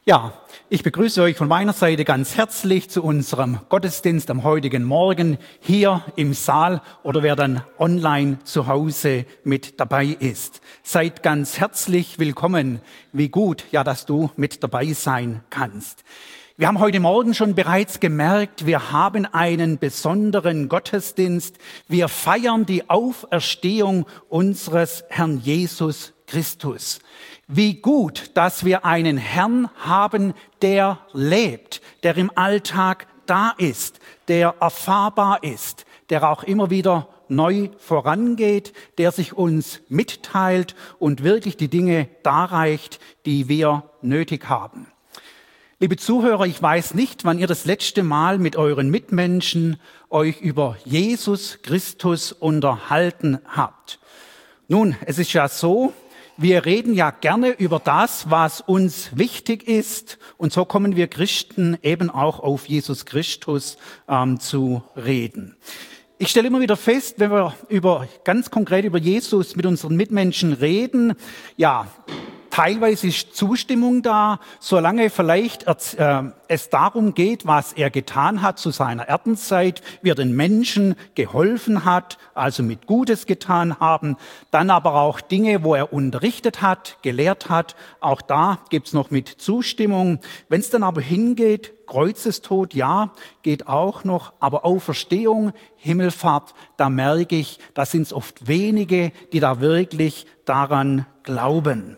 Ja, ich begrüße euch von meiner Seite ganz herzlich zu unserem Gottesdienst am heutigen Morgen hier im Saal oder wer dann online zu Hause mit dabei ist. Seid ganz herzlich willkommen. Wie gut, ja, dass du mit dabei sein kannst. Wir haben heute Morgen schon bereits gemerkt, wir haben einen besonderen Gottesdienst. Wir feiern die Auferstehung unseres Herrn Jesus Christus. Wie gut, dass wir einen Herrn haben, der lebt, der im Alltag da ist, der erfahrbar ist, der auch immer wieder neu vorangeht, der sich uns mitteilt und wirklich die Dinge darreicht, die wir nötig haben. Liebe Zuhörer, ich weiß nicht, wann ihr das letzte Mal mit euren Mitmenschen euch über Jesus Christus unterhalten habt. Nun, es ist ja so, wir reden ja gerne über das, was uns wichtig ist. Und so kommen wir Christen eben auch auf Jesus Christus zu reden. Ich stelle immer wieder fest, wenn wir ganz konkret über Jesus mit unseren Mitmenschen reden, ja, teilweise ist Zustimmung da, solange vielleicht es darum geht, was er getan hat zu seiner Erdenszeit, wie er den Menschen geholfen hat, also mit Gutes getan haben, dann aber auch Dinge, wo er unterrichtet hat, gelehrt hat, auch da gibt's noch mit Zustimmung. Wenn es dann aber hingeht, Kreuzestod, ja, geht auch noch, aber Auferstehung, Himmelfahrt, da merke ich, da sind es oft wenige, die da wirklich daran glauben.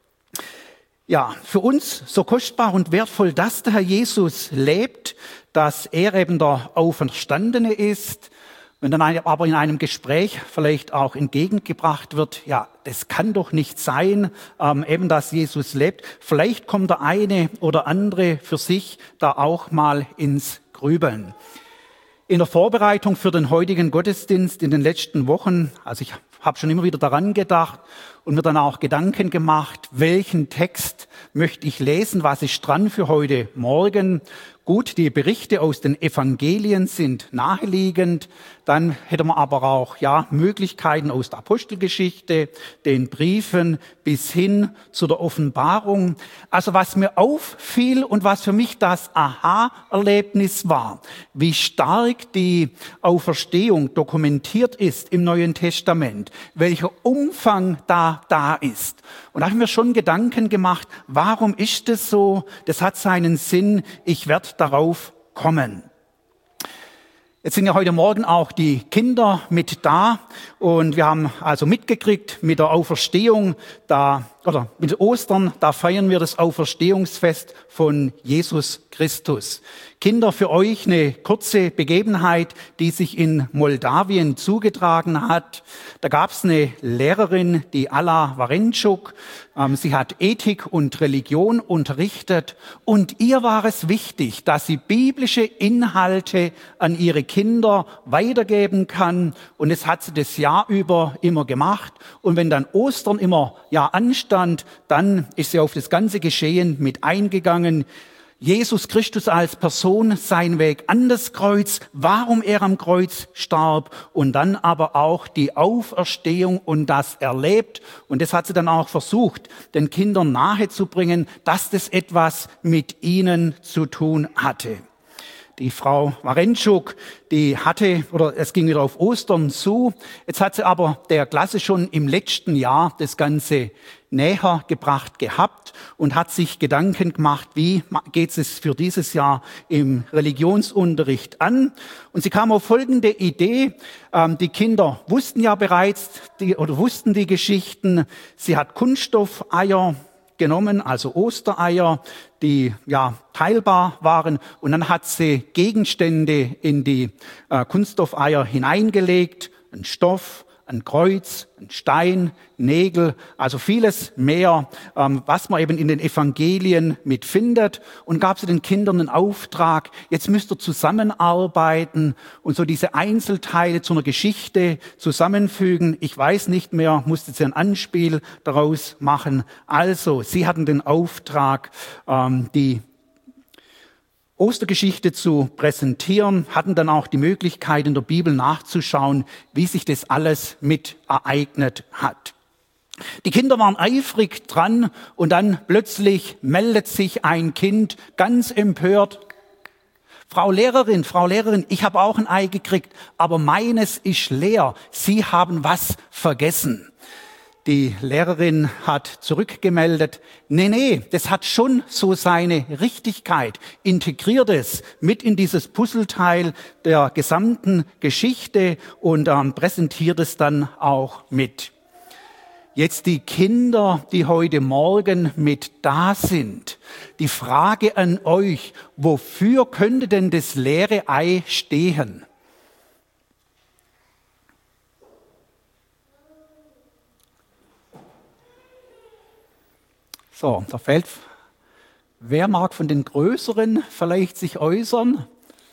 Ja, für uns so kostbar und wertvoll, dass der Herr Jesus lebt, dass er eben der Auferstandene ist. Wenn dann aber in einem Gespräch vielleicht auch entgegengebracht wird, ja, das kann doch nicht sein, eben dass Jesus lebt. Vielleicht kommt der eine oder andere für sich da auch mal ins Grübeln. In der Vorbereitung für den heutigen Gottesdienst in den letzten Wochen, also ich habe schon immer wieder daran gedacht und mir dann auch Gedanken gemacht, welchen Text möchte ich lesen, was ist dran für heute Morgen. Gut, die Berichte aus den Evangelien sind naheliegend. Dann hätte man aber auch Möglichkeiten aus der Apostelgeschichte, den Briefen bis hin zu der Offenbarung. Also was mir auffiel und was für mich das Aha-Erlebnis war, wie stark die Auferstehung dokumentiert ist im Neuen Testament, welcher Umfang da ist. Und da habe ich mir schon Gedanken gemacht, warum ist das so? Das hat seinen Sinn, ich werde darauf kommen. Jetzt sind ja heute Morgen auch die Kinder mit da und wir haben also mitgekriegt mit der Auferstehung oder mit Ostern, da feiern wir das Auferstehungsfest von Jesus Christus. Kinder, für euch eine kurze Begebenheit, die sich in Moldawien zugetragen hat. Da gab es eine Lehrerin, die Alla Warenchuk. Sie hat Ethik und Religion unterrichtet und ihr war es wichtig, dass sie biblische Inhalte an ihre Kinder weitergeben kann. Und es hat sie das Jahr über immer gemacht. Und wenn dann Ostern immer anstand, dann ist sie auf das ganze Geschehen mit eingegangen. Jesus Christus als Person, sein Weg an das Kreuz, warum er am Kreuz starb und dann aber auch die Auferstehung und das erlebt. Und das hat sie dann auch versucht, den Kindern nahezubringen, dass das etwas mit ihnen zu tun hatte. Die Frau Warenchuk, es ging wieder auf Ostern zu. Jetzt hat sie aber der Klasse schon im letzten Jahr das Ganze näher gebracht gehabt und hat sich Gedanken gemacht, wie geht es für dieses Jahr im Religionsunterricht an. Und sie kam auf folgende Idee. Die Kinder wussten ja bereits wussten die Geschichten. Sie hat Kunststoffeier genommen, also Ostereier, die teilbar waren. Und dann hat sie Gegenstände in die Kunststoffeier hineingelegt, einen Stoff, ein Kreuz, ein Stein, Nägel, also vieles mehr, was man eben in den Evangelien mitfindet, und gab sie den Kindern einen Auftrag, jetzt müsst ihr zusammenarbeiten und so diese Einzelteile zu einer Geschichte zusammenfügen. Ich weiß nicht mehr, musste sie ein Anspiel daraus machen. Also, sie hatten den Auftrag, die Ostergeschichte zu präsentieren, hatten dann auch die Möglichkeit, in der Bibel nachzuschauen, wie sich das alles mit ereignet hat. Die Kinder waren eifrig dran und dann plötzlich meldet sich ein Kind ganz empört. Frau Lehrerin, ich habe auch ein Ei gekriegt, aber meines ist leer. Sie haben was vergessen. Die Lehrerin hat zurückgemeldet, nee, das hat schon so seine Richtigkeit. Integriert es mit in dieses Puzzleteil der gesamten Geschichte und präsentiert es dann auch mit. Jetzt die Kinder, die heute Morgen mit da sind. Die Frage an euch, wofür könnte denn das leere Ei stehen? So, da fällt, wer mag von den Größeren vielleicht sich äußern?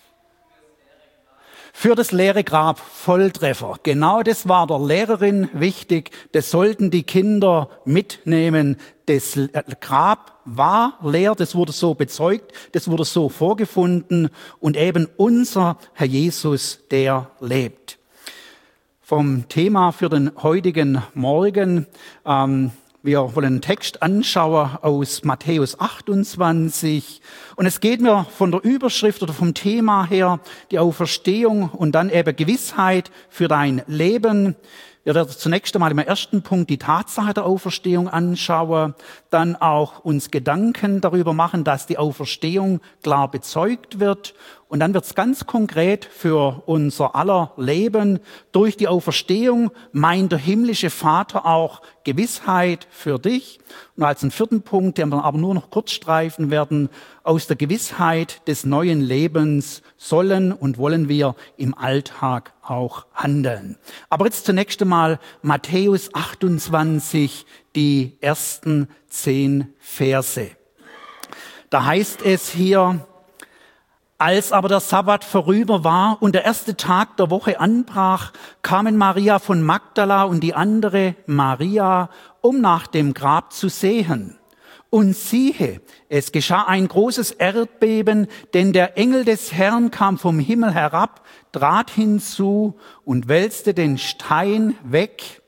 Für das leere Grab, Volltreffer. Genau das war der Lehrerin wichtig. Das sollten die Kinder mitnehmen. Das Grab war leer, das wurde so bezeugt, das wurde so vorgefunden. Und eben unser Herr Jesus, der lebt. Vom Thema für den heutigen Morgen, wir wollen einen Text anschauen aus Matthäus 28 und es geht mir von der Überschrift oder vom Thema her die Auferstehung und dann eben Gewissheit für dein Leben. Wir werden zunächst einmal im ersten Punkt die Tatsache der Auferstehung anschauen, dann auch uns Gedanken darüber machen, dass die Auferstehung klar bezeugt wird. Und dann wird es ganz konkret für unser aller Leben. Durch die Auferstehung meint der himmlische Vater auch Gewissheit für dich. Und als einen vierten Punkt, den wir aber nur noch kurz streifen werden, aus der Gewissheit des neuen Lebens sollen und wollen wir im Alltag auch handeln. Aber jetzt zunächst einmal Matthäus 28, die ersten 10 Verse. Da heißt es hier: Als aber der Sabbat vorüber war und der erste Tag der Woche anbrach, kamen Maria von Magdala und die andere Maria, um nach dem Grab zu sehen. Und siehe, es geschah ein großes Erdbeben, denn der Engel des Herrn kam vom Himmel herab, trat hinzu und wälzte den Stein weg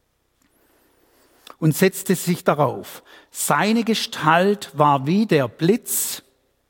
und setzte sich darauf. Seine Gestalt war wie der Blitz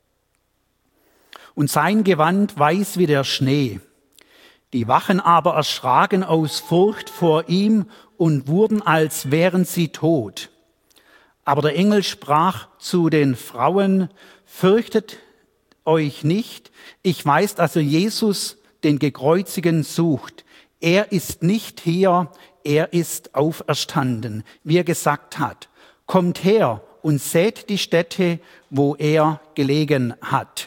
und sein Gewand weiß wie der Schnee. Die Wachen aber erschraken aus Furcht vor ihm und wurden, als wären sie tot. Aber der Engel sprach zu den Frauen: Fürchtet euch nicht, ich weiß, dass ihr Jesus, den Gekreuzigten, sucht. Er ist nicht hier, er ist auferstanden, wie er gesagt hat. Kommt her und seht die Stätte, wo er gelegen hat.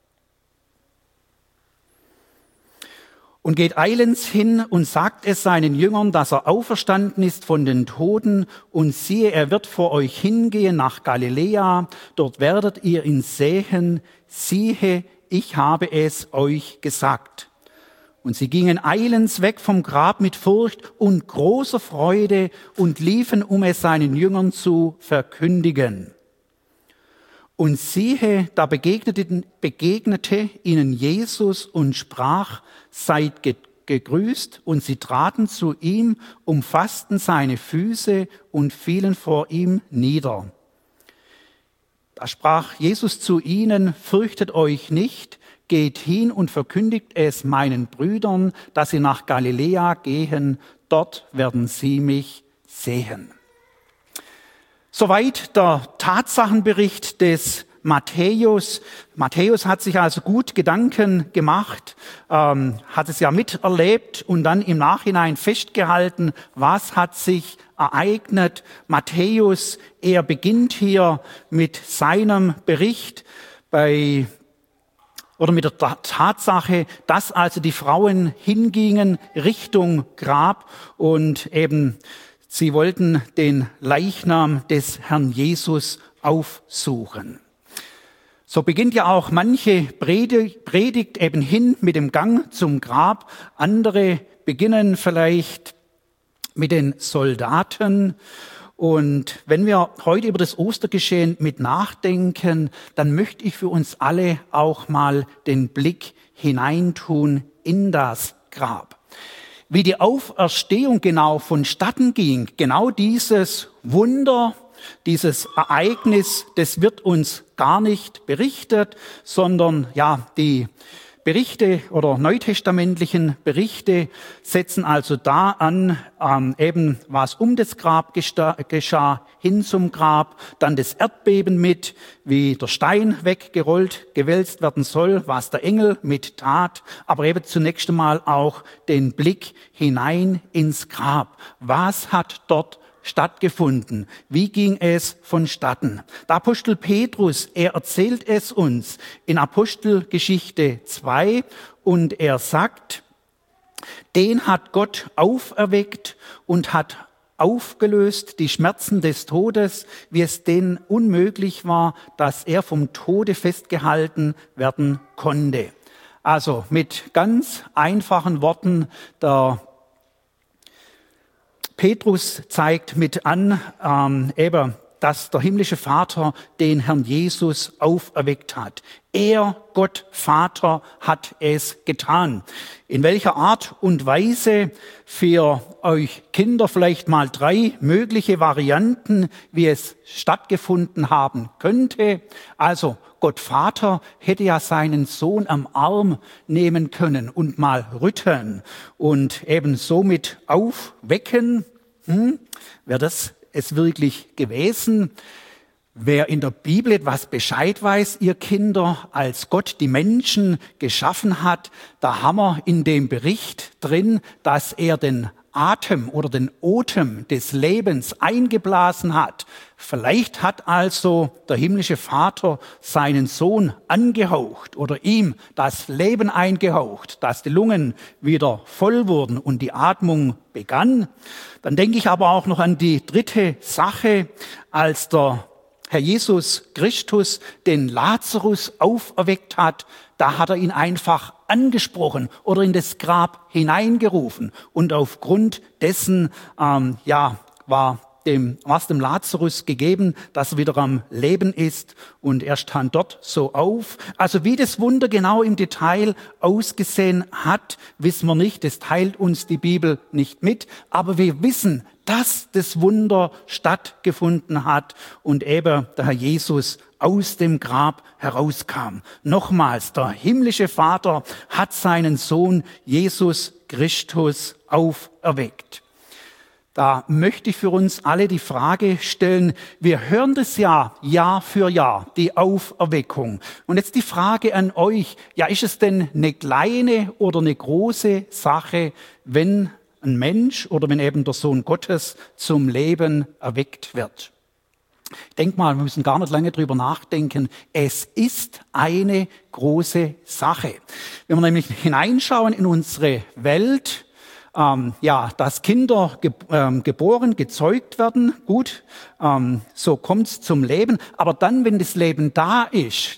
Und geht eilends hin und sagt es seinen Jüngern, dass er auferstanden ist von den Toten. Und siehe, er wird vor euch hingehen nach Galiläa. Dort werdet ihr ihn sehen. Siehe, ich habe es euch gesagt. Und sie gingen eilends weg vom Grab mit Furcht und großer Freude und liefen, um es seinen Jüngern zu verkündigen. Und siehe, da begegnete ihnen Jesus und sprach: Seid gegrüßt. Und sie traten zu ihm, umfassten seine Füße und fielen vor ihm nieder. Da sprach Jesus zu ihnen: Fürchtet euch nicht, geht hin und verkündigt es meinen Brüdern, dass sie nach Galiläa gehen, dort werden sie mich sehen. Soweit der Tatsachenbericht des Matthäus. Matthäus hat sich also gut Gedanken gemacht, hat es ja miterlebt und dann im Nachhinein festgehalten, was hat sich ereignet. Matthäus, er beginnt hier mit seinem Bericht mit der Tatsache, dass also die Frauen hingingen Richtung Grab und eben sie wollten den Leichnam des Herrn Jesus aufsuchen. So beginnt ja auch manche Predigt eben hin mit dem Gang zum Grab. Andere beginnen vielleicht mit den Soldaten. Und wenn wir heute über das Ostergeschehen mit nachdenken, dann möchte ich für uns alle auch mal den Blick hineintun in das Grab. Wie die Auferstehung genau vonstatten ging, genau dieses Wunder, dieses Ereignis, das wird uns gar nicht berichtet, sondern ja, die Berichte oder neutestamentlichen Berichte setzen also da an, eben was um das Grab geschah, hin zum Grab, dann das Erdbeben mit, wie der Stein weggerollt, gewälzt werden soll, was der Engel mit tat, aber eben zunächst einmal auch den Blick hinein ins Grab. Was hat dort stattgefunden? Wie ging es vonstatten? Der Apostel Petrus, er erzählt es uns in Apostelgeschichte 2 und er sagt, den hat Gott auferweckt und hat aufgelöst die Schmerzen des Todes, wie es denen unmöglich war, dass er vom Tode festgehalten werden konnte. Also mit ganz einfachen Worten, der Petrus zeigt mit an, eben, dass der himmlische Vater den Herrn Jesus auferweckt hat. Er, Gott Vater, hat es getan. In welcher Art und Weise? Für euch Kinder vielleicht mal 3 mögliche Varianten, wie es stattgefunden haben könnte. Also Gott Vater hätte ja seinen Sohn am Arm nehmen können und mal rütteln und eben somit aufwecken. Wäre das es wirklich gewesen? Wer in der Bibel etwas Bescheid weiß, ihr Kinder, als Gott die Menschen geschaffen hat, da haben wir in dem Bericht drin, dass er den Atem oder den Otem des Lebens eingeblasen hat. Vielleicht hat also der himmlische Vater seinen Sohn angehaucht oder ihm das Leben eingehaucht, dass die Lungen wieder voll wurden und die Atmung begann. Dann denke ich aber auch noch an die 3. Sache, als der Herr Jesus Christus den Lazarus auferweckt hat, da hat er ihn einfach angesprochen oder in das Grab hineingerufen. Und aufgrund dessen, war dem Lazarus gegeben, dass er wieder am Leben ist und er stand dort so auf. Also wie das Wunder genau im Detail ausgesehen hat, wissen wir nicht. Das teilt uns die Bibel nicht mit. Aber wir wissen, dass das Wunder stattgefunden hat und eben der Herr Jesus aus dem Grab herauskam. Nochmals, der himmlische Vater hat seinen Sohn Jesus Christus auferweckt. Da möchte ich für uns alle die Frage stellen, wir hören das ja Jahr für Jahr, die Auferweckung. Und jetzt die Frage an euch, ja, ist es denn eine kleine oder eine große Sache, wenn ein Mensch oder wenn eben der Sohn Gottes zum Leben erweckt wird? Ich denke mal, wir müssen gar nicht lange drüber nachdenken. Es ist eine große Sache. Wenn wir nämlich hineinschauen in unsere Welt, dass Kinder geboren, gezeugt werden, gut, so kommt's zum Leben. Aber dann, wenn das Leben da ist,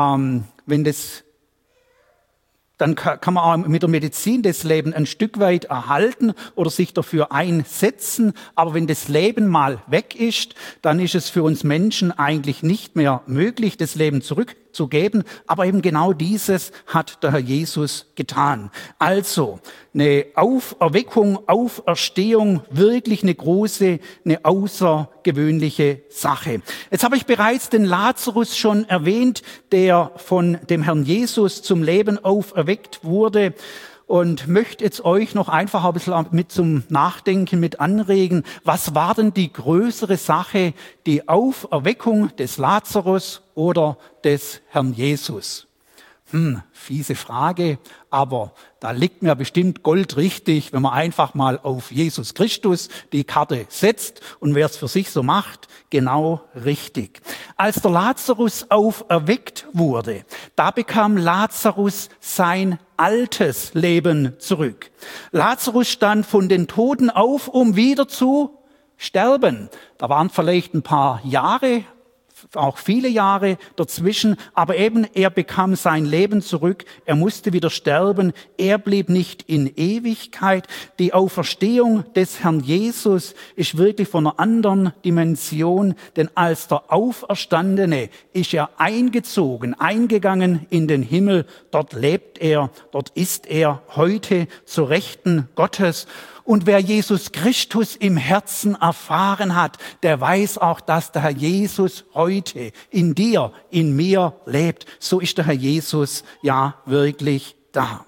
dann kann man auch mit der Medizin das Leben ein Stück weit erhalten oder sich dafür einsetzen. Aber wenn das Leben mal weg ist, dann ist es für uns Menschen eigentlich nicht mehr möglich, das Leben zurückzugeben. Aber eben genau dieses hat der Herr Jesus getan. Also eine Auferweckung, Auferstehung, wirklich eine große, eine außergewöhnliche Sache. Jetzt habe ich bereits den Lazarus schon erwähnt, der von dem Herrn Jesus zum Leben auferweckt wurde. Und möchte jetzt euch noch einfach ein bisschen mit zum Nachdenken mit anregen. Was war denn die größere Sache, die Auferweckung des Lazarus oder des Herrn Jesus? Fiese Frage, aber da liegt mir bestimmt Gold richtig, wenn man einfach mal auf Jesus Christus die Karte setzt und wer es für sich so macht, genau richtig. Als der Lazarus auferweckt wurde, da bekam Lazarus sein altes Leben zurück. Lazarus stand von den Toten auf, um wieder zu sterben. Da waren vielleicht ein paar Jahre auch viele Jahre dazwischen, aber eben er bekam sein Leben zurück, er musste wieder sterben, er blieb nicht in Ewigkeit. Die Auferstehung des Herrn Jesus ist wirklich von einer anderen Dimension, denn als der Auferstandene ist er eingegangen in den Himmel, dort lebt er, dort ist er heute zur Rechten Gottes. Und wer Jesus Christus im Herzen erfahren hat, der weiß auch, dass der Herr Jesus heute in dir, in mir lebt. So ist der Herr Jesus ja wirklich da.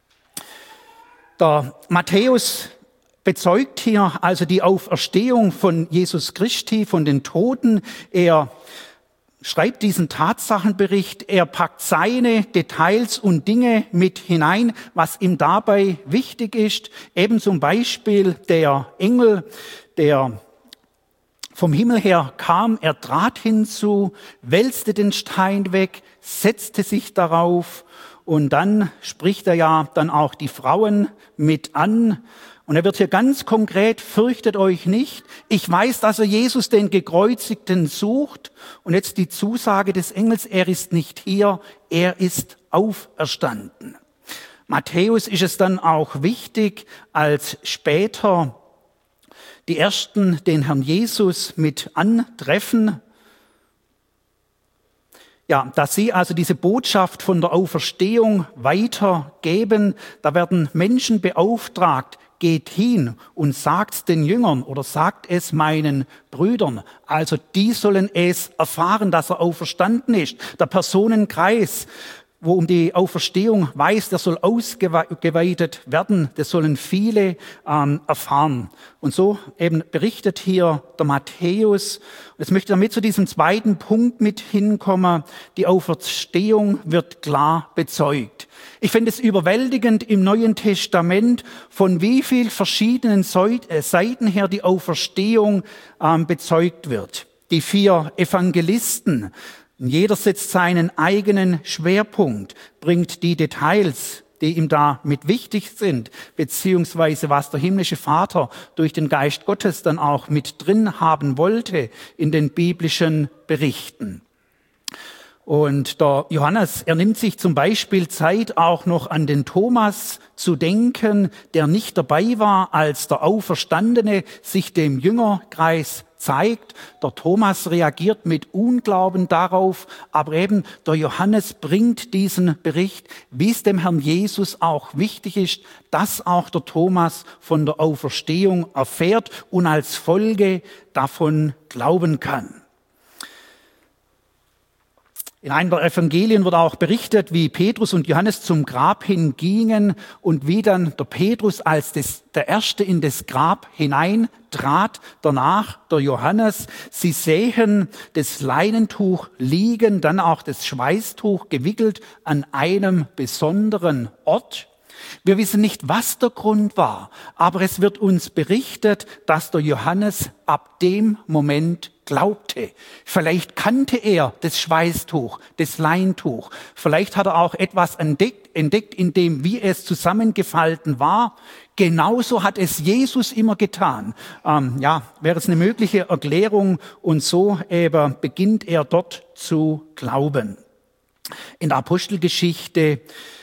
Der Matthäus bezeugt hier also die Auferstehung von Jesus Christi, von den Toten. Er schreibt diesen Tatsachenbericht, er packt seine Details und Dinge mit hinein, was ihm dabei wichtig ist. Eben zum Beispiel der Engel, der vom Himmel her kam, er trat hinzu, wälzte den Stein weg, setzte sich darauf und dann spricht er ja dann auch die Frauen mit an. Und er wird hier ganz konkret, fürchtet euch nicht. Ich weiß, dass er Jesus, den Gekreuzigten, sucht. Und jetzt die Zusage des Engels, er ist nicht hier, er ist auferstanden. Matthäus ist es dann auch wichtig, als später die Ersten den Herrn Jesus mit antreffen, ja, dass sie also diese Botschaft von der Auferstehung weitergeben. Da werden Menschen beauftragt, geht hin und sagt den Jüngern oder sagt es meinen Brüdern. Also die sollen es erfahren, dass er auferstanden ist. Der Personenkreis, wo um die Auferstehung weiß, der soll ausgeweitet werden. Das sollen viele erfahren. Und so eben berichtet hier der Matthäus. Und jetzt möchte ich damit zu diesem zweiten Punkt mit hinkommen. Die Auferstehung wird klar bezeugt. Ich finde es überwältigend im Neuen Testament, von wie viel verschiedenen Seiten her die Auferstehung bezeugt wird. Die 4 Evangelisten, jeder setzt seinen eigenen Schwerpunkt, bringt die Details, die ihm da mit wichtig sind, beziehungsweise was der himmlische Vater durch den Geist Gottes dann auch mit drin haben wollte in den biblischen Berichten. Und der Johannes, er nimmt sich zum Beispiel Zeit, auch noch an den Thomas zu denken, der nicht dabei war, als der Auferstandene sich dem Jüngerkreis zeigt. Der Thomas reagiert mit Unglauben darauf, aber eben der Johannes bringt diesen Bericht, wie es dem Herrn Jesus auch wichtig ist, dass auch der Thomas von der Auferstehung erfährt und als Folge davon glauben kann. In einem der Evangelien wird auch berichtet, wie Petrus und Johannes zum Grab hingingen und wie dann der Petrus als der Erste in das Grab hineintrat, danach der Johannes. Sie sehen das Leinentuch liegen, dann auch das Schweißtuch gewickelt an einem besonderen Ort. Wir wissen nicht, was der Grund war, aber es wird uns berichtet, dass der Johannes ab dem Moment glaubte. Vielleicht kannte er das Schweißtuch, das Leintuch. Vielleicht hat er auch etwas entdeckt in dem, wie es zusammengefalten war. Genauso hat es Jesus immer getan. Wäre es eine mögliche Erklärung und so eben beginnt er dort zu glauben. In der Apostelgeschichte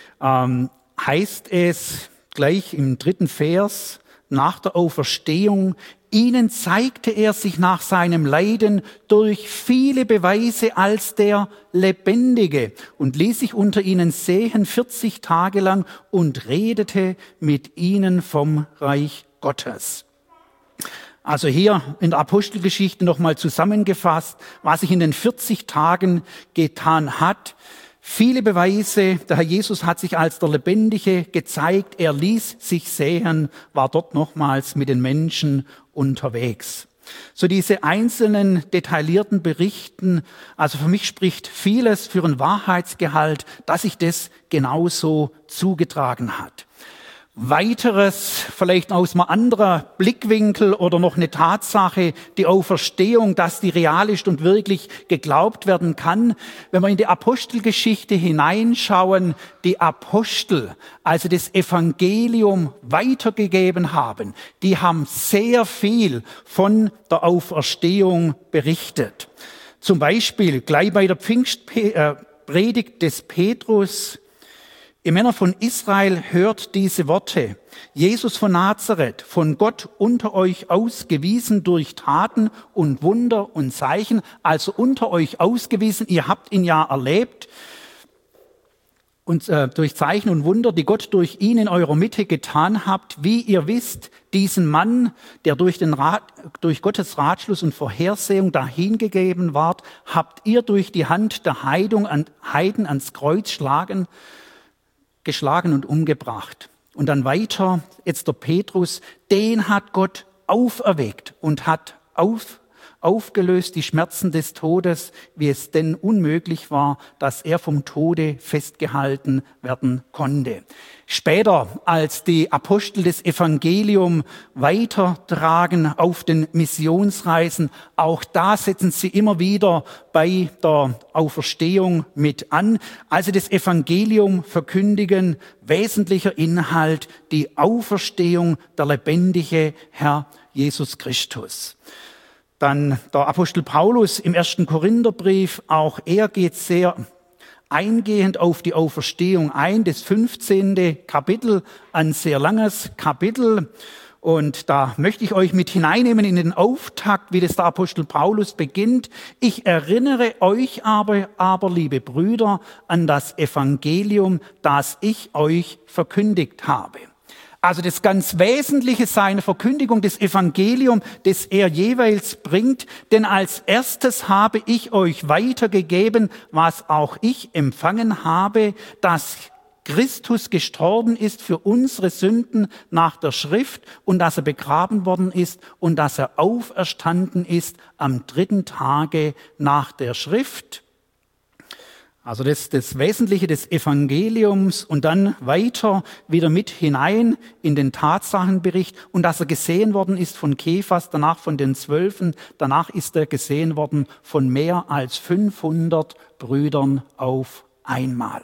heißt es gleich im 3. Vers nach der Auferstehung, ihnen zeigte er sich nach seinem Leiden durch viele Beweise als der Lebendige und ließ sich unter ihnen sehen 40 Tage lang und redete mit ihnen vom Reich Gottes. Also hier in der Apostelgeschichte nochmal zusammengefasst, was sich in den 40 Tagen getan hat. Viele Beweise, der Herr Jesus hat sich als der Lebendige gezeigt, er ließ sich sehen, war dort nochmals mit den Menschen unterwegs. So diese einzelnen detaillierten Berichten, also für mich spricht vieles für einen Wahrheitsgehalt, dass sich das genauso zugetragen hat. Weiteres, vielleicht aus einem anderen Blickwinkel oder noch eine Tatsache, die Auferstehung, dass die real ist und wirklich geglaubt werden kann. Wenn wir in die Apostelgeschichte hineinschauen, die Apostel, also das Evangelium weitergegeben haben, die haben sehr viel von der Auferstehung berichtet. Zum Beispiel gleich bei der Pfingstpredigt des Petrus: Ihr Männer von Israel, hört diese Worte. Jesus von Nazareth, von Gott unter euch ausgewiesen durch Taten und Wunder und Zeichen, also unter euch ausgewiesen, ihr habt ihn ja erlebt, und durch Zeichen und Wunder, die Gott durch ihn in eurer Mitte getan habt, wie ihr wisst, diesen Mann, der durch Gottes Ratschluss und Vorhersehung dahingegeben ward, habt ihr durch die Hand der Heiden ans Kreuz geschlagen und umgebracht. Und dann weiter, jetzt der Petrus, den hat Gott auferweckt und hat aufgelöst die Schmerzen des Todes, wie es denn unmöglich war, dass er vom Tode festgehalten werden konnte. Später, als die Apostel das Evangelium weitertragen auf den Missionsreisen, auch da setzen sie immer wieder bei der Auferstehung mit an. Also das Evangelium verkündigen, wesentlicher Inhalt, die Auferstehung, der lebendige Herr Jesus Christus. Dann der Apostel Paulus im 1. Korintherbrief, auch er geht sehr eingehend auf die Auferstehung ein. Das 15. Kapitel, ein sehr langes Kapitel. Und da möchte ich euch mit hineinnehmen in den Auftakt, wie das der Apostel Paulus beginnt. Ich erinnere euch aber, liebe Brüder, an das Evangelium, das ich euch verkündigt habe. Also das ganz Wesentliche seiner Verkündigung, des Evangelium, das er jeweils bringt. Denn als erstes habe ich euch weitergegeben, was auch ich empfangen habe, dass Christus gestorben ist für unsere Sünden nach der Schrift und dass er begraben worden ist und dass er auferstanden ist am 3. Tage nach der Schrift. Also das Wesentliche des Evangeliums und dann weiter wieder mit hinein in den Tatsachenbericht und dass er gesehen worden ist von Kephas, danach von den 12, danach ist er gesehen worden von mehr als 500 Brüdern auf einmal.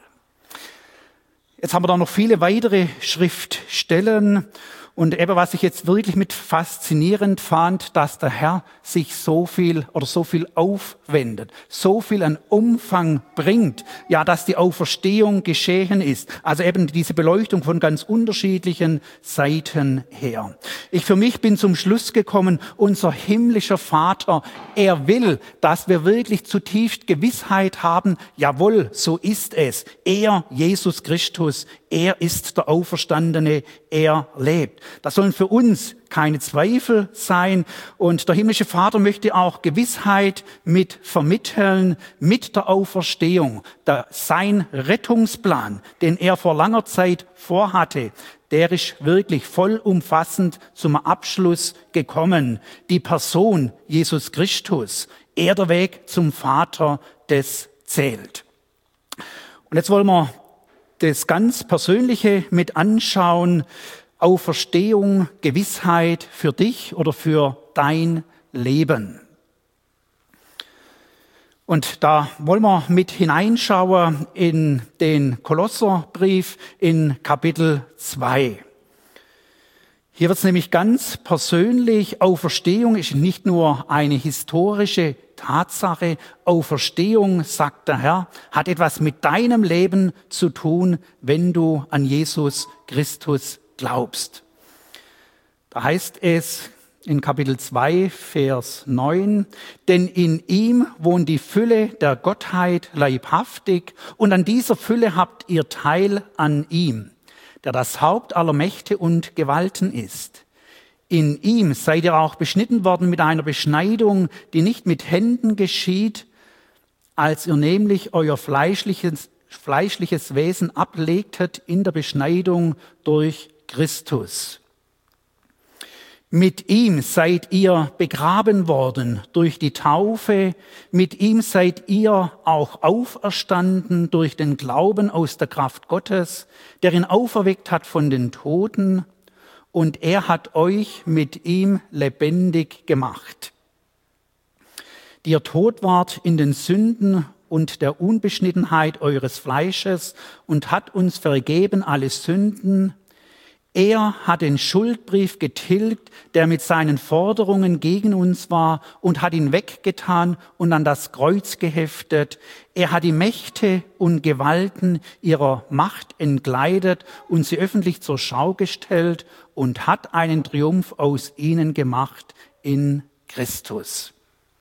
Jetzt haben wir da noch viele weitere Schriftstellen. Und eben, was ich jetzt wirklich mit faszinierend fand, dass der Herr sich so viel aufwendet, so viel an Umfang bringt, ja, dass die Auferstehung geschehen ist. Also eben diese Beleuchtung von ganz unterschiedlichen Seiten her. Ich für mich bin zum Schluss gekommen, unser himmlischer Vater, er will, dass wir wirklich zutiefst Gewissheit haben, jawohl, so ist es. Er, Jesus Christus, er ist der Auferstandene, er lebt. Das sollen für uns keine Zweifel sein. Und der himmlische Vater möchte auch Gewissheit mit vermitteln, mit der Auferstehung. Sein Rettungsplan, den er vor langer Zeit vorhatte, der ist wirklich vollumfassend zum Abschluss gekommen. Die Person Jesus Christus, er der Weg zum Vater, das zählt. Und jetzt wollen wir das ganz Persönliche mit anschauen. Auferstehung, Gewissheit für dich oder für dein Leben. Und da wollen wir mit hineinschauen in den Kolosserbrief in Kapitel 2. Hier wird es nämlich ganz persönlich. Auferstehung ist nicht nur eine historische Tatsache. Auferstehung, sagt der Herr, hat etwas mit deinem Leben zu tun, wenn du an Jesus Christus glaubst. Da heißt es in Kapitel 2, Vers 9, denn in ihm wohnt die Fülle der Gottheit leibhaftig und an dieser Fülle habt ihr Teil an ihm, der das Haupt aller Mächte und Gewalten ist. In ihm seid ihr auch beschnitten worden mit einer Beschneidung, die nicht mit Händen geschieht, als ihr nämlich euer fleischliches Wesen ablegtet in der Beschneidung durch Christus. Mit ihm seid ihr begraben worden durch die Taufe, mit ihm seid ihr auch auferstanden durch den Glauben aus der Kraft Gottes, der ihn auferweckt hat von den Toten, und er hat euch mit ihm lebendig gemacht, die ihr tot wart in den Sünden und der Unbeschnittenheit eures Fleisches und hat uns vergeben alle Sünden. Er hat den Schuldbrief getilgt, der mit seinen Forderungen gegen uns war, und hat ihn weggetan und an das Kreuz geheftet. Er hat die Mächte und Gewalten ihrer Macht entkleidet und sie öffentlich zur Schau gestellt und hat einen Triumph aus ihnen gemacht in Christus.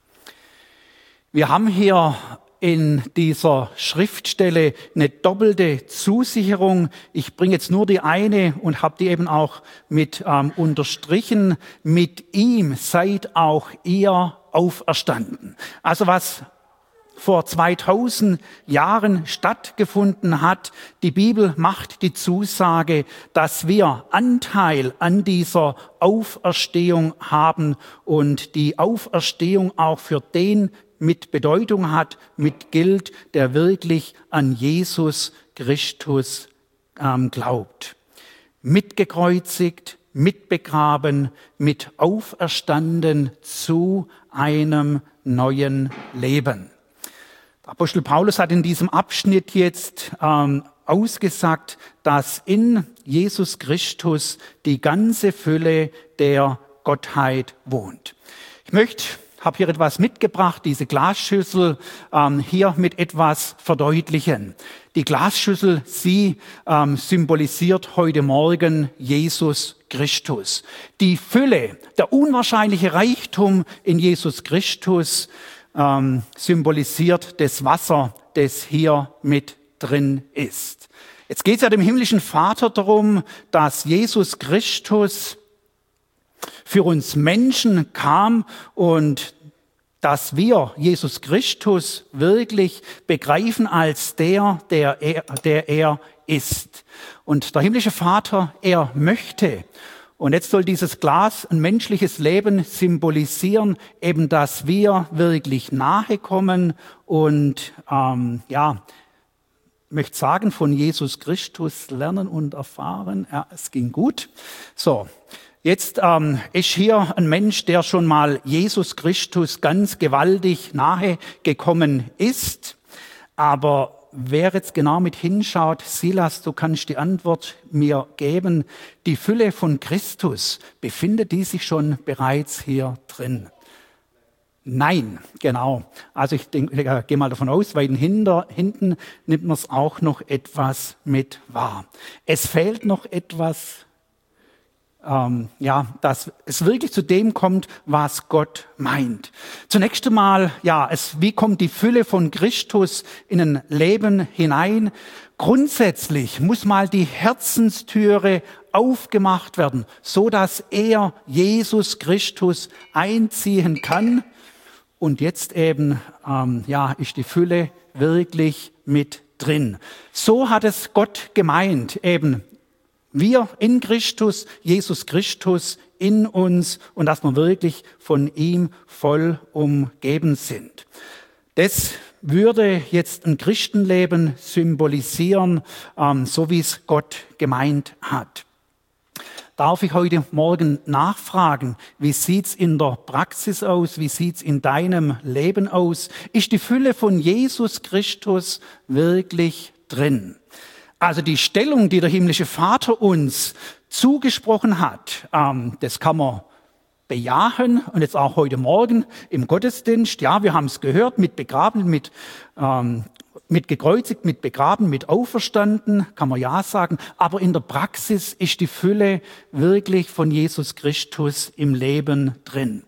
Wir haben hier in dieser Schriftstelle eine doppelte Zusicherung. Ich bringe jetzt nur die eine und habe die eben auch mit unterstrichen. Mit ihm seid auch ihr auferstanden. Also was vor 2000 Jahren stattgefunden hat, die Bibel macht die Zusage, dass wir Anteil an dieser Auferstehung haben und die Auferstehung auch für den mit Bedeutung hat, mit gilt, der wirklich an Jesus Christus glaubt. Mitgekreuzigt, mitbegraben, mit auferstanden zu einem neuen Leben. Der Apostel Paulus hat in diesem Abschnitt jetzt ausgesagt, dass in Jesus Christus die ganze Fülle der Gottheit wohnt. Ich habe hier etwas mitgebracht, diese Glasschüssel hier mit etwas verdeutlichen. Die Glasschüssel, sie symbolisiert heute Morgen Jesus Christus. Die Fülle, der unwahrscheinliche Reichtum in Jesus Christus symbolisiert das Wasser, das hier mit drin ist. Jetzt geht es ja dem himmlischen Vater darum, dass Jesus Christus für uns Menschen kam und dass wir Jesus Christus wirklich begreifen als der er ist. Und der himmlische Vater, er möchte. Und jetzt soll dieses Glas ein menschliches Leben symbolisieren, eben dass wir wirklich nahe kommen und möchte sagen, von Jesus Christus lernen und erfahren. Ja, es ging gut. So. Jetzt ist hier ein Mensch, der schon mal Jesus Christus ganz gewaltig nahe gekommen ist. Aber wer jetzt genau mit hinschaut, Silas, du kannst die Antwort mir geben. Die Fülle von Christus, befindet die sich schon bereits hier drin? Nein, genau. Also ich gehe mal davon aus, weil hinten nimmt man es auch noch etwas mit wahr. Es fehlt noch etwas, dass es wirklich zu dem kommt, was Gott meint. Zunächst einmal, wie kommt die Fülle von Christus in ein Leben hinein? Grundsätzlich muss mal die Herzenstüre aufgemacht werden, so dass er, Jesus Christus, einziehen kann. Und jetzt eben, ist die Fülle wirklich mit drin. So hat es Gott gemeint, eben wir in Christus, Jesus Christus in uns und dass wir wirklich von ihm voll umgeben sind. Das würde jetzt ein Christenleben symbolisieren, so wie es Gott gemeint hat. Darf ich heute Morgen nachfragen, wie sieht's in der Praxis aus, wie sieht's in deinem Leben aus? Ist die Fülle von Jesus Christus wirklich drin? Also die Stellung, die der himmlische Vater uns zugesprochen hat, das kann man bejahen. Und jetzt auch heute Morgen im Gottesdienst, ja, wir haben es gehört, mit begraben, mit gekreuzigt, mit begraben, mit auferstanden, kann man ja sagen. Aber in der Praxis ist die Fülle wirklich von Jesus Christus im Leben drin.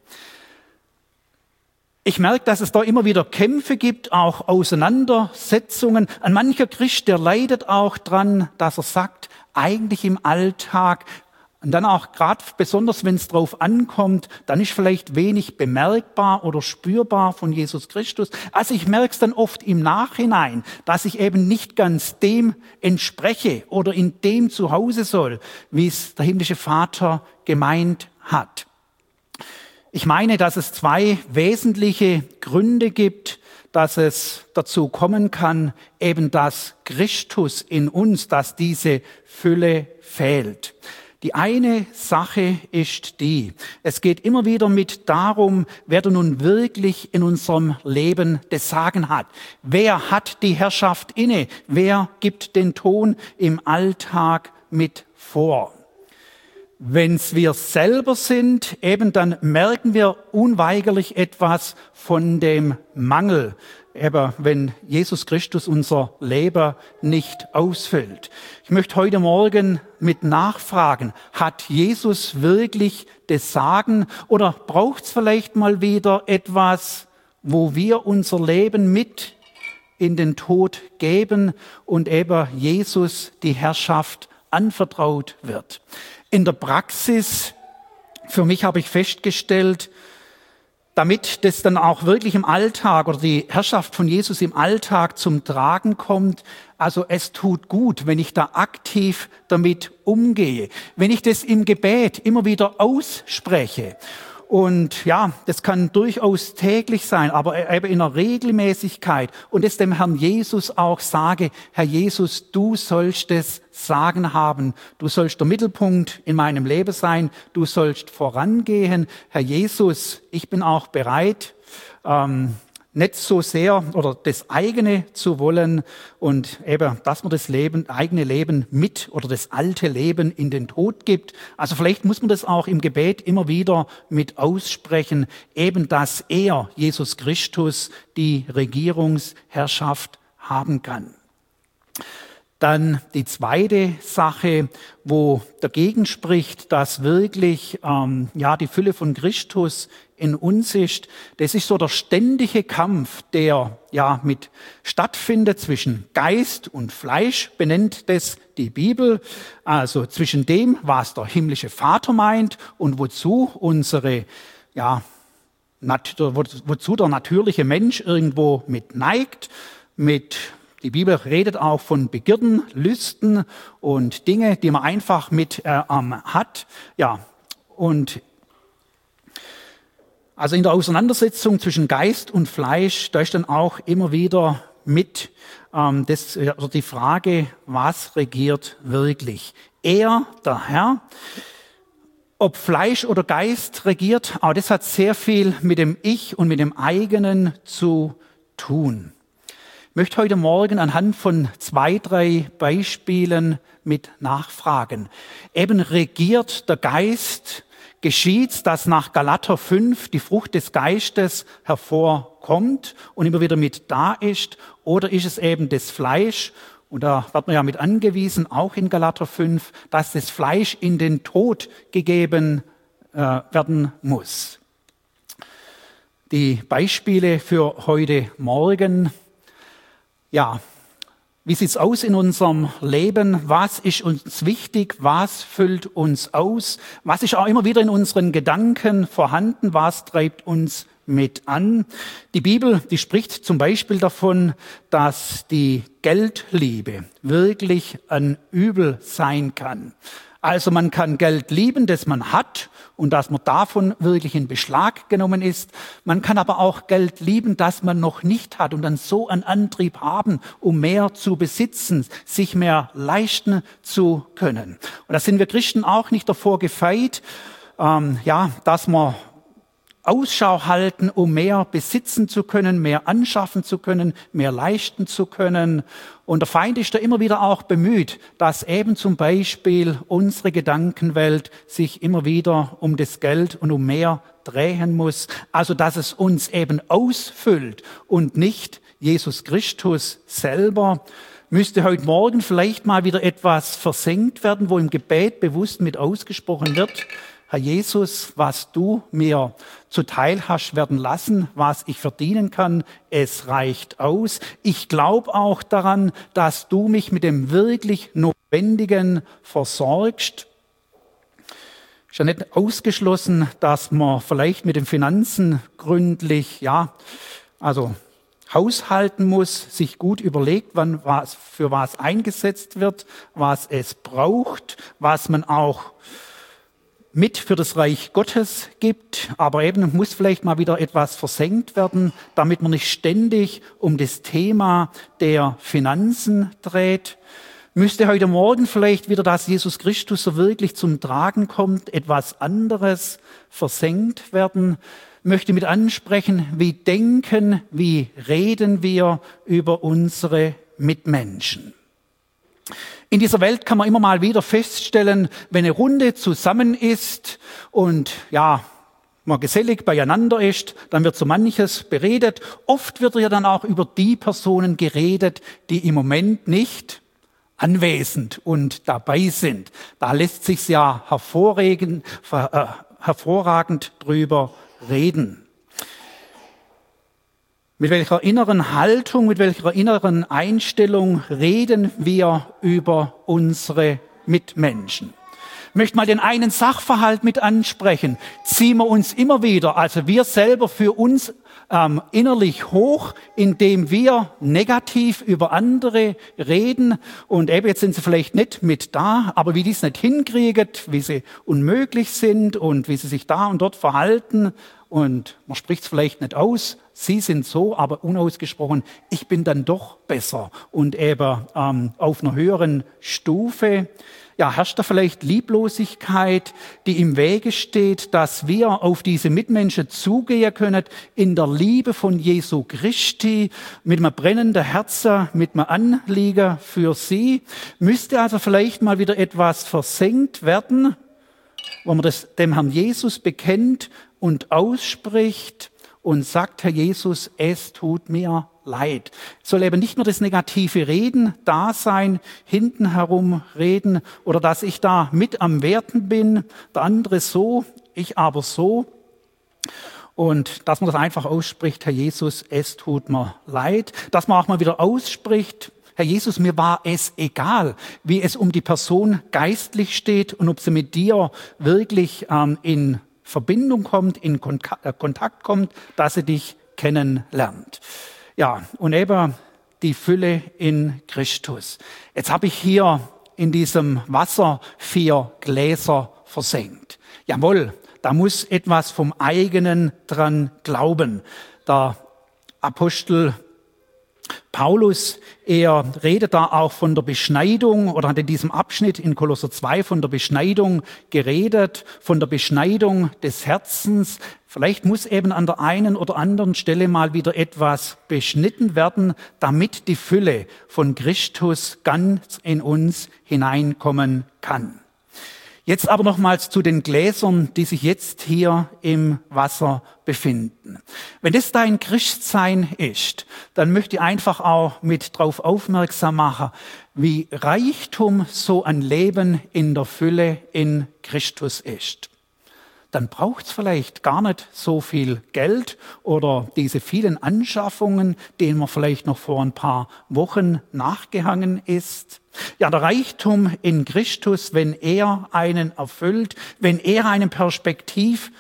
Ich merke, dass es da immer wieder Kämpfe gibt, auch Auseinandersetzungen. Ein mancher Christ, der leidet auch dran, dass er sagt, eigentlich im Alltag, und dann auch gerade besonders, wenn es drauf ankommt, dann ist vielleicht wenig bemerkbar oder spürbar von Jesus Christus. Also ich merke es dann oft im Nachhinein, dass ich eben nicht ganz dem entspreche oder in dem zu Hause soll, wie es der himmlische Vater gemeint hat. Ich meine, dass es zwei wesentliche Gründe gibt, dass es dazu kommen kann, eben dass Christus in uns, dass diese Fülle fehlt. Die eine Sache ist die, es geht immer wieder mit darum, wer nun wirklich in unserem Leben das Sagen hat. Wer hat die Herrschaft inne? Wer gibt den Ton im Alltag mit vor? Wenn's wir selber sind, eben dann merken wir unweigerlich etwas von dem Mangel, eben wenn Jesus Christus unser Leben nicht ausfüllt. Ich möchte heute Morgen mit nachfragen, hat Jesus wirklich das Sagen oder braucht's vielleicht mal wieder etwas, wo wir unser Leben mit in den Tod geben und eben Jesus die Herrschaft anvertraut wird? In der Praxis, für mich habe ich festgestellt, damit das dann auch wirklich im Alltag oder die Herrschaft von Jesus im Alltag zum Tragen kommt, also es tut gut, wenn ich da aktiv damit umgehe, wenn ich das im Gebet immer wieder ausspreche. Und ja, das kann durchaus täglich sein, aber eben in einer Regelmäßigkeit. Und es dem Herrn Jesus auch sage, Herr Jesus, du sollst das Sagen haben. Du sollst der Mittelpunkt in meinem Leben sein. Du sollst vorangehen. Herr Jesus, ich bin auch bereit, nicht so sehr oder das eigene zu wollen und eben, dass man das eigene Leben mit oder das alte Leben in den Tod gibt. Also vielleicht muss man das auch im Gebet immer wieder mit aussprechen, eben dass er, Jesus Christus, die Regierungsherrschaft haben kann. Dann die zweite Sache, wo dagegen spricht, dass wirklich die Fülle von Christus in uns ist. Das ist so der ständige Kampf, der mit stattfindet zwischen Geist und Fleisch, benennt das die Bibel. Also zwischen dem, was der himmlische Vater meint und wozu wozu der natürliche Mensch irgendwo mit neigt, die Bibel redet auch von Begierden, Lüsten und Dinge, die man einfach mit hat. Ja, und also in der Auseinandersetzung zwischen Geist und Fleisch, da ist dann auch immer wieder mit die Frage, was regiert wirklich? Er, der Herr, ob Fleisch oder Geist regiert, aber das hat sehr viel mit dem Ich und mit dem eigenen zu tun. Ich möchte heute Morgen anhand von 2, 3 Beispielen mit nachfragen. Eben regiert der Geist, geschieht's, dass nach Galater 5 die Frucht des Geistes hervorkommt und immer wieder mit da ist, oder ist es eben das Fleisch? Und da wird man ja mit angewiesen, auch in Galater 5, dass das Fleisch in den Tod gegeben werden muss. Die Beispiele für heute Morgen. Ja, wie sieht's aus in unserem Leben? Was ist uns wichtig? Was füllt uns aus? Was ist auch immer wieder in unseren Gedanken vorhanden? Was treibt uns mit an? Die Bibel, die spricht zum Beispiel davon, dass die Geldliebe wirklich ein Übel sein kann. Also man kann Geld lieben, das man hat und dass man davon wirklich in Beschlag genommen ist. Man kann aber auch Geld lieben, das man noch nicht hat und dann so einen Antrieb haben, um mehr zu besitzen, sich mehr leisten zu können. Und da sind wir Christen auch nicht davor gefeit, dass wir Ausschau halten, um mehr besitzen zu können, mehr anschaffen zu können, mehr leisten zu können. Und der Feind ist da immer wieder auch bemüht, dass eben zum Beispiel unsere Gedankenwelt sich immer wieder um das Geld und um mehr drehen muss. Also dass es uns eben ausfüllt und nicht Jesus Christus selber. Müsste heute Morgen vielleicht mal wieder etwas versenkt werden, wo im Gebet bewusst mit ausgesprochen wird: Herr Jesus, was du mir zuteil hast werden lassen, was ich verdienen kann, es reicht aus. Ich glaube auch daran, dass du mich mit dem wirklich Notwendigen versorgst. Ist ja nicht ausgeschlossen, dass man vielleicht mit den Finanzen gründlich, haushalten muss, sich gut überlegt, für was eingesetzt wird, was es braucht, was man auch mit für das Reich Gottes gibt, aber eben muss vielleicht mal wieder etwas versenkt werden, damit man nicht ständig um das Thema der Finanzen dreht. Müsste heute Morgen vielleicht wieder, dass Jesus Christus so wirklich zum Tragen kommt, etwas anderes versenkt werden. Möchte mit ansprechen, wie denken, wie reden wir über unsere Mitmenschen. In dieser Welt kann man immer mal wieder feststellen, wenn eine Runde zusammen ist und ja, man gesellig beieinander ist, dann wird so manches beredet. Oft wird ja dann auch über die Personen geredet, die im Moment nicht anwesend und dabei sind. Da lässt sich's ja hervorragend drüber reden. Mit welcher inneren Haltung, mit welcher inneren Einstellung reden wir über unsere Mitmenschen? Ich möchte mal den einen Sachverhalt mit ansprechen. Ziehen wir uns immer wieder, also wir selber für uns innerlich hoch, indem wir negativ über andere reden. Und eben jetzt sind sie vielleicht nicht mit da, aber wie die es nicht hinkriegen, wie sie unmöglich sind und wie sie sich da und dort verhalten. Und man spricht es vielleicht nicht aus, sie sind so, aber unausgesprochen, ich bin dann doch besser und eben auf einer höheren Stufe. Ja, herrscht da vielleicht Lieblosigkeit, die im Wege steht, dass wir auf diese Mitmenschen zugehen können in der Liebe von Jesu Christi, mit einem brennenden Herzen, mit einem Anliegen für sie. Müsste also vielleicht mal wieder etwas versenkt werden, wo man das dem Herrn Jesus bekennt und ausspricht und sagt, Herr Jesus, es tut mir leid. Es soll eben nicht nur das negative Reden da sein, hinten herum reden oder dass ich da mit am Werten bin, der andere so, ich aber so. Und dass man das einfach ausspricht, Herr Jesus, es tut mir leid. Dass man auch mal wieder ausspricht, Herr Jesus, mir war es egal, wie es um die Person geistlich steht und ob sie mit dir wirklich in Verbindung kommt, in Kontakt kommt, dass sie dich kennenlernt. Ja, und eben die Fülle in Christus. Jetzt habe ich hier in diesem Wasser 4 Gläser versenkt. Jawohl, da muss etwas vom eigenen dran glauben. Der Apostel Paulus, er redet da auch von der Beschneidung oder hat in diesem Abschnitt in Kolosser 2 von der Beschneidung geredet, von der Beschneidung des Herzens. Vielleicht muss eben an der einen oder anderen Stelle mal wieder etwas beschnitten werden, damit die Fülle von Christus ganz in uns hineinkommen kann. Jetzt aber nochmals zu den Gläsern, die sich jetzt hier im Wasser befinden. Wenn das dein Christsein ist, dann möchte ich einfach auch mit darauf aufmerksam machen, wie Reichtum so ein Leben in der Fülle in Christus ist. Dann braucht es vielleicht gar nicht so viel Geld oder diese vielen Anschaffungen, denen man vielleicht noch vor ein paar Wochen nachgehangen ist. Ja, der Reichtum in Christus, wenn er einen erfüllt, wenn er einen Perspektive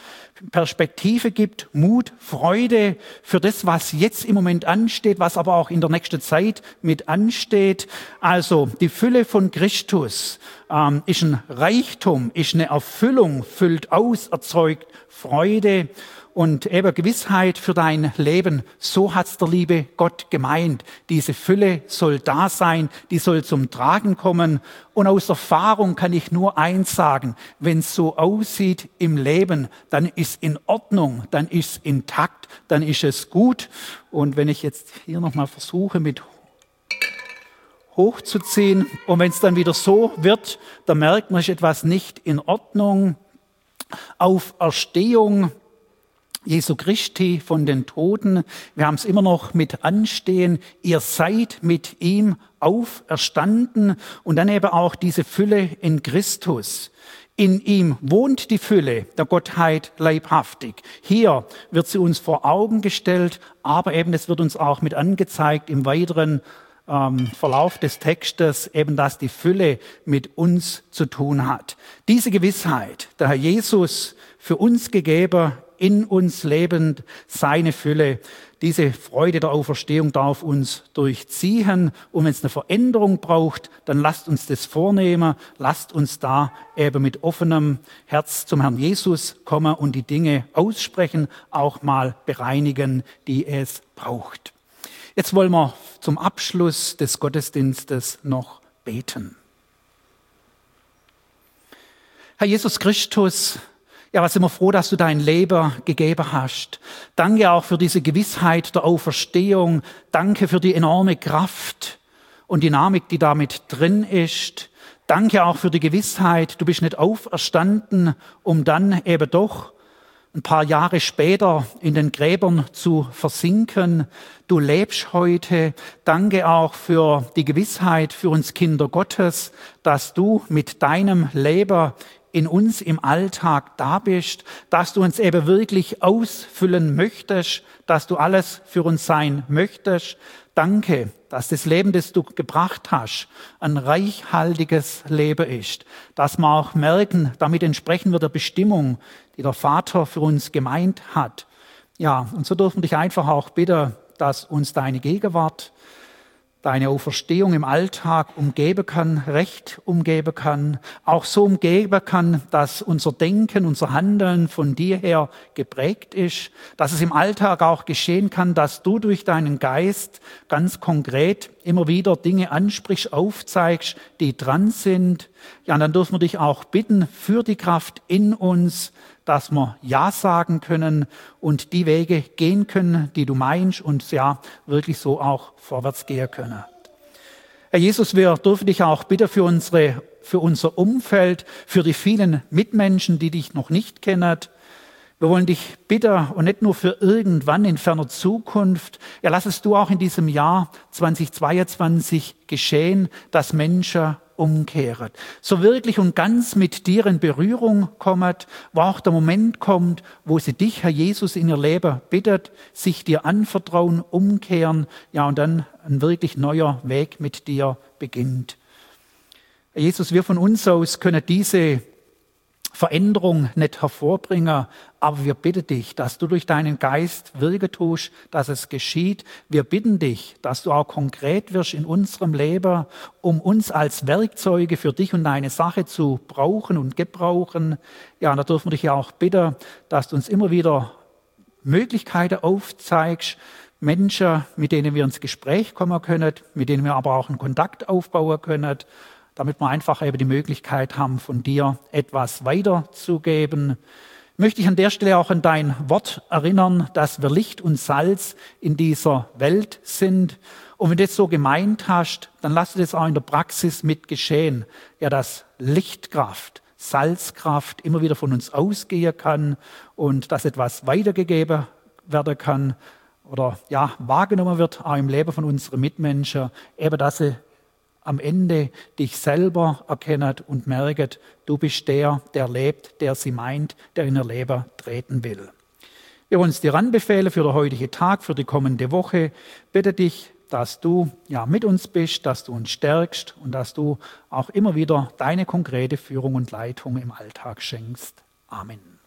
gibt, Mut, Freude für das, was jetzt im Moment ansteht, was aber auch in der nächsten Zeit mit ansteht. Also die Fülle von Christus ist ein Reichtum, ist eine Erfüllung, füllt aus, erzeugt Freude und eben Gewissheit für dein Leben. So hat's der liebe Gott gemeint. Diese Fülle soll da sein, die soll zum Tragen kommen. Und aus Erfahrung kann ich nur eins sagen: Wenn es so aussieht im Leben, dann ist in Ordnung, dann ist intakt, dann ist es gut. Und wenn ich jetzt hier nochmal versuche, mit hochzuziehen, und wenn es dann wieder so wird, dann merkt man, ist etwas nicht in Ordnung. Auferstehung Jesu Christi von den Toten. Wir haben es immer noch mit anstehen. Ihr seid mit ihm auferstanden. Und dann eben auch diese Fülle in Christus. In ihm wohnt die Fülle der Gottheit leibhaftig. Hier wird sie uns vor Augen gestellt, aber eben es wird uns auch mit angezeigt im weiteren Verlauf des Textes, eben dass die Fülle mit uns zu tun hat. Diese Gewissheit, der Herr Jesus für uns gegeben, in uns lebend, seine Fülle, diese Freude der Auferstehung darf uns durchziehen. Und wenn es eine Veränderung braucht, dann lasst uns das vornehmen, lasst uns da eben mit offenem Herz zum Herrn Jesus kommen und die Dinge aussprechen, auch mal bereinigen, die es braucht. Jetzt wollen wir zum Abschluss des Gottesdienstes noch beten. Herr Jesus Christus, ja, was sind wir froh, dass du dein Leben gegeben hast. Danke auch für diese Gewissheit der Auferstehung. Danke für die enorme Kraft. und Dynamik, die damit drin ist. Danke auch für die Gewissheit, du bist nicht auferstanden, um dann eben doch ein paar Jahre später in den Gräbern zu versinken. Du lebst heute. Danke auch für die Gewissheit für uns Kinder Gottes, dass du mit deinem Leben in uns im Alltag da bist, dass du uns eben wirklich ausfüllen möchtest, dass du alles für uns sein möchtest. Danke, dass das Leben, das du gebracht hast, ein reichhaltiges Leben ist, dass wir auch merken, damit entsprechen wir der Bestimmung, die der Vater für uns gemeint hat. Ja, und so dürfen wir dich einfach auch bitten, dass uns deine Gegenwart, deine Auferstehung im Alltag umgeben kann, recht umgeben kann, auch so umgeben kann, dass unser Denken, unser Handeln von dir her geprägt ist, dass es im Alltag auch geschehen kann, dass du durch deinen Geist ganz konkret immer wieder Dinge ansprichst, aufzeigst, die dran sind. Ja, und dann dürfen wir dich auch bitten für die Kraft in uns, dass wir Ja sagen können und die Wege gehen können, die du meinst und ja, wirklich so auch vorwärts gehen können. Herr Jesus, wir dürfen dich auch bitten für unser Umfeld, für die vielen Mitmenschen, die dich noch nicht kennen. Wir wollen dich bitten und nicht nur für irgendwann in ferner Zukunft. Ja, lass es du auch in diesem Jahr 2022 geschehen, dass Menschen umkehren. So wirklich und ganz mit dir in Berührung kommen, wo auch der Moment kommt, wo sie dich, Herr Jesus, in ihr Leben bittet, sich dir anvertrauen, umkehren, ja, und dann ein wirklich neuer Weg mit dir beginnt. Herr Jesus, wir von uns aus können diese Veränderung nicht hervorbringen, aber wir bitten dich, dass du durch deinen Geist Wirken tust, dass es geschieht. Wir bitten dich, dass du auch konkret wirst in unserem Leben, um uns als Werkzeuge für dich und deine Sache zu brauchen und gebrauchen. Ja, und da dürfen wir dich ja auch bitten, dass du uns immer wieder Möglichkeiten aufzeigst, Menschen, mit denen wir ins Gespräch kommen können, mit denen wir aber auch einen Kontakt aufbauen können, damit wir einfach eben die Möglichkeit haben, von dir etwas weiterzugeben. Möchte ich an der Stelle auch an dein Wort erinnern, dass wir Licht und Salz in dieser Welt sind. Und wenn du das so gemeint hast, dann lass das auch in der Praxis mit geschehen. Ja, dass Lichtkraft, Salzkraft immer wieder von uns ausgehen kann und dass etwas weitergegeben werden kann oder ja, wahrgenommen wird, auch im Leben von unseren Mitmenschen, eben dass sie am Ende dich selber erkennt und merkt, du bist der, der lebt, der sie meint, der in ihr Leben treten will. Wir wollen es dir anbefehlen für den heutigen Tag, für die kommende Woche. Bitte dich, dass du ja mit uns bist, dass du uns stärkst und dass du auch immer wieder deine konkrete Führung und Leitung im Alltag schenkst. Amen.